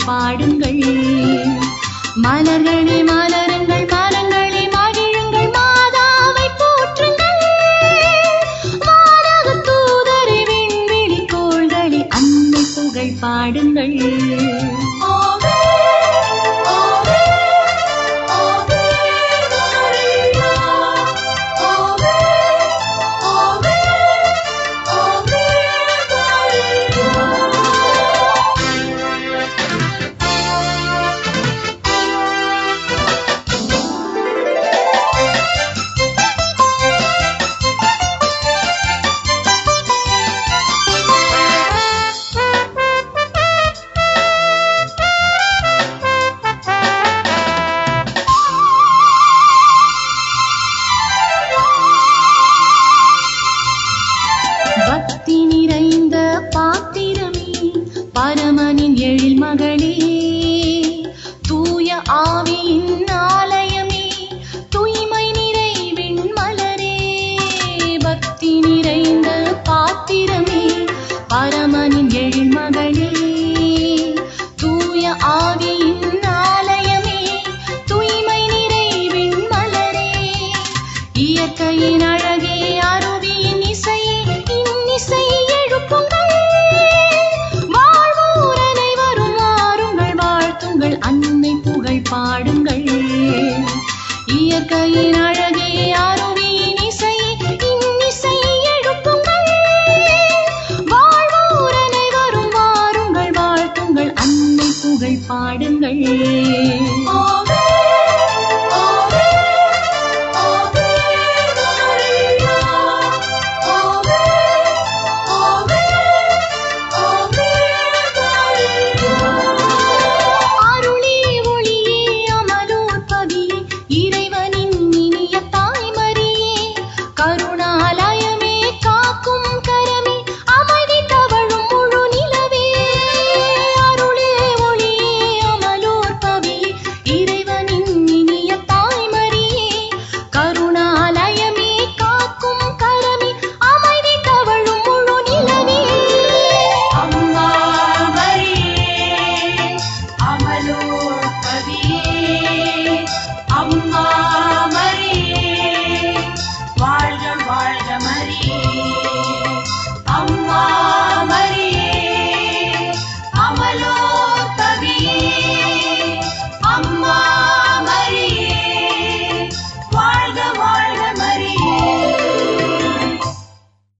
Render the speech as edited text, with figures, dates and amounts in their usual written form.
பாடுங்கள். மலர்களே மலருங்கள், மரங்களே மகிழுங்கள், மாதாவை போற்றுங்கள். வானக தூதரை, விண்வெளி கோள்களே, அன்னை புகழ் பாடுங்கள். பக்தி நிறைந்த பாத்திரமே, பரமனின் எழில் மகளே, தூய ஆவியின் ஆலயமே, தூய்மை நிறைவின் மலரே. பக்தி நிறைந்த பாத்திரமே, பரமனின் எழில் மகளே, தூய ஆவியின் ஆலயமே, தூய்மை நிறைவின் மலரே. இயற்கையின் அழகே, அருவியின் இசையே, இன்னிசை எழுப்புங்கள். வாழ்வோர் அனைவரும் வாருங்கள், வாழ்த்துங்கள், அன்னை புகழ் பாடுங்கள். இயற்கையின் அழகே, அருவியின் இசையே, இன்னிசை எழுப்புங்கள். வாழ்வோர் அனைவரும் வாருங்கள், வாழ்த்துங்கள், அன்னை புகழ் பாடுங்கள்.